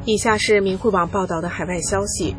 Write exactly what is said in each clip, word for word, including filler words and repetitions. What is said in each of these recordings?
以下是明慧网报道的海外消息，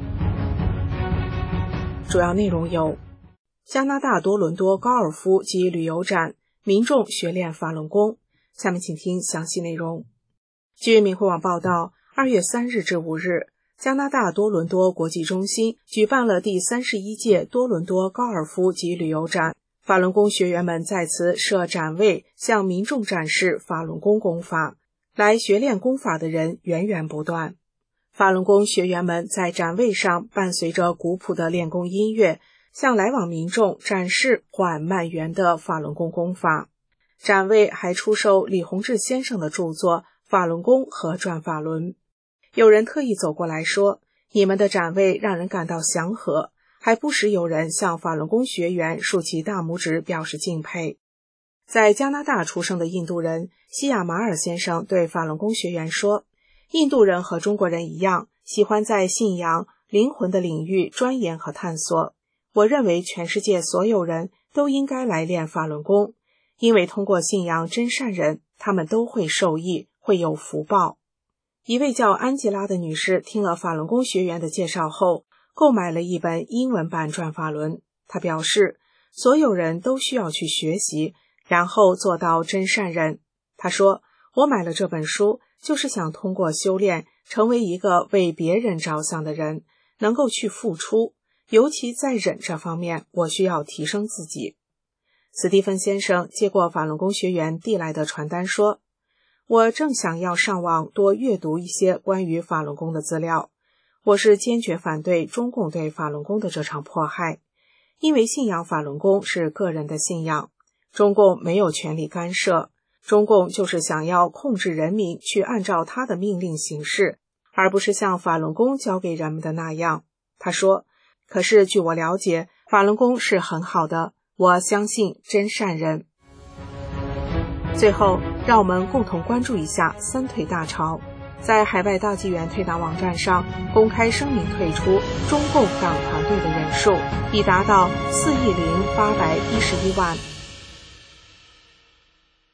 主要内容有：加拿大多伦多高尔夫及旅游展，民众学练法轮功。下面请听详细内容。据明慧网报道，二月三日至五日，加拿大多伦多国际中心举办了第三十一届多伦多高尔夫及旅游展，法轮功学员们在此设展位，向民众展示法轮功功法。来学练功法的人源源不断。法轮功学员们在展位上伴随着古朴的练功音乐，向来往民众展示缓慢圆的法轮功功法。展位还出售李洪志先生的著作《法轮功和转法轮》。有人特意走过来说，你们的展位让人感到祥和，还不时有人向法轮功学员竖起大拇指表示敬佩。在加拿大出生的印度人西亚马尔先生对法轮功学员说，印度人和中国人一样，喜欢在信仰、灵魂的领域钻研和探索。我认为全世界所有人都应该来练法轮功，因为通过信仰真善人，他们都会受益，会有福报。一位叫安吉拉的女士听了法轮功学员的介绍后，购买了一本英文版转法轮。她表示，所有人都需要去学习，然后做到真善人。他说，我买了这本书，就是想通过修炼，成为一个为别人着想的人，能够去付出，尤其在忍这方面，我需要提升自己。斯蒂芬先生接过法轮功学员递来的传单说，我正想要上网多阅读一些关于法轮功的资料。我是坚决反对中共对法轮功的这场迫害，因为信仰法轮功是个人的信仰，中共没有权利干涉，中共就是想要控制人民去按照他的命令行事，而不是像法轮功教给人们的那样。他说，可是据我了解，法轮功是很好的，我相信真善人。最后，让我们共同关注一下三退大潮。在海外大纪元退党网站上公开声明退出中共党团队的人数已达到四亿零八百一十一万。